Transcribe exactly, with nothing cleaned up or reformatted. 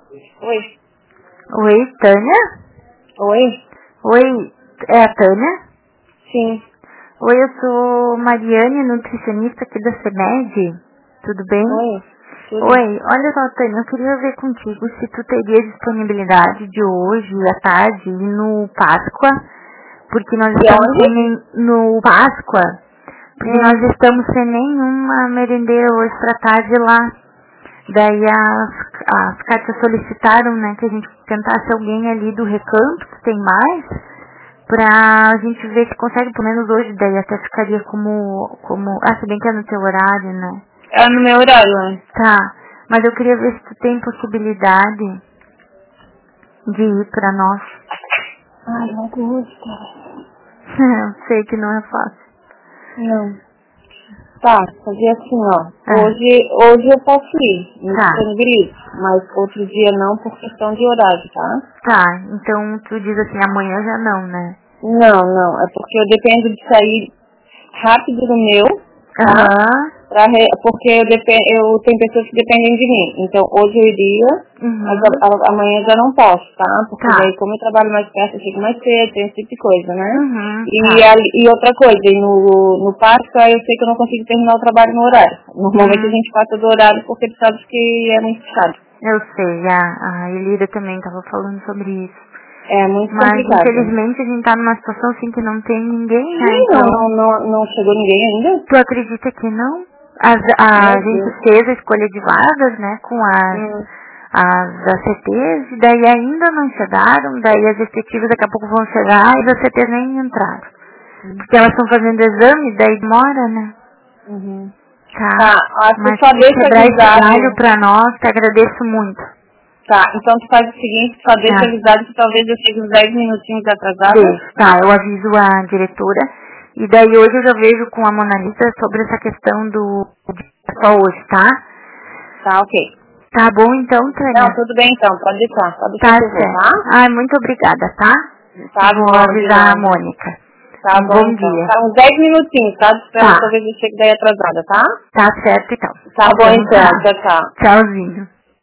Oi. Oi, Tânia? Oi? Oi, é a Tânia? Sim. Oi, eu sou Mariane, nutricionista aqui da CEMED. Tudo bem? Oi. Tudo. Oi, olha só, Tânia, eu queria ver contigo se tu teria disponibilidade de hoje à tarde ir no Páscoa, porque nós De estamos onde? sem nem- no Páscoa, porque Hum. nós estamos sem nenhuma merendeira hoje pra tarde lá. Daí as, as cartas solicitaram, né, que a gente tentasse alguém ali do Recanto, que tem mais, pra gente ver se consegue, pelo menos hoje, daí até ficaria como, como, ah, se bem que é no teu horário, né? É no meu horário, né? Tá, mas eu queria ver se tu tem possibilidade de ir pra nós. Ai, não gosto. Eu sei que não é fácil. Não. Tá, fazer assim, ó. É. Hoje, hoje eu posso ir, me Tá. disponibilizo, mas outro dia não por questão de horário, tá? Tá, então tu diz assim, amanhã já não, né? Não, não, é porque eu dependo de sair rápido do meu, tá? Aham. Pra re... Porque eu, depen... eu tenho pessoas que dependem de mim. Então hoje eu iria, Uhum. mas a- a- amanhã já não posso, tá? Porque Tá. daí como eu trabalho mais perto, eu chego mais cedo, tem esse tipo de coisa, né? Uhum. E, Tá. ali- e outra coisa, e no, no Páscoa eu sei que eu não consigo terminar o trabalho no horário. Normalmente Hum. a gente passa do horário porque tu sabe que é muito puxado. Eu sei, a, a Elida também tava falando sobre isso. É muito Mas complicado. infelizmente a gente tá numa situação assim que não tem ninguém, né? Sim, Então, não, não, não, não chegou ninguém ainda? tu acredita que não? As, a Meu gente Deus. fez a escolha de vagas, né, com as, Hum. as A C Ts, e daí ainda não chegaram, daí as efetivas daqui a pouco vão chegar e as A C Ts nem entraram. Porque elas estão fazendo exame, daí demora, né? Uhum. Tá. Tá, acho Mas que só se deixa quebrar esse avisado. galho pra nós, te agradeço muito. Tá, então tu faz o seguinte, só deixa Tá. avisado que talvez eu chegue uns dez minutinhos atrasada. Deixo, tá, eu aviso a diretora. E daí hoje eu já vejo com a Mona Lisa sobre essa questão do de só hoje, tá? Tá, ok. Tá bom então, Tânia? Não, tudo bem então, pode deixar, pode deixar Tá que eu vou, certo. tá? Ai, muito obrigada, tá? Tá Vou bom, de avisar a nada. Mônica. Tá Um bom, bom então. dia. Tá, uns dez minutinhos, tá? Espero Tá. talvez eu chegue daí atrasada, tá? Tá certo então. Tá bom Então então, tá. tchau, tchau. Tchauzinho.